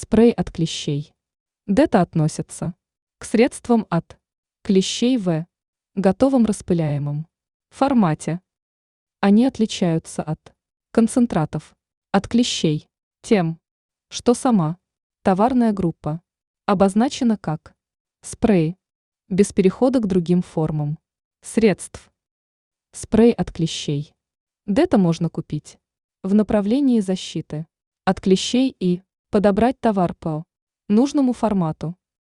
Спрей от клещей. Дета относятся к средствам от клещей в готовом распыляемом формате. Они отличаются от концентратов от клещей тем, что сама товарная группа обозначена как спрей без перехода к другим формам средств. Спрей от клещей. Дета можно купить в направлении защиты от клещей и подобрать товар по нужному формату.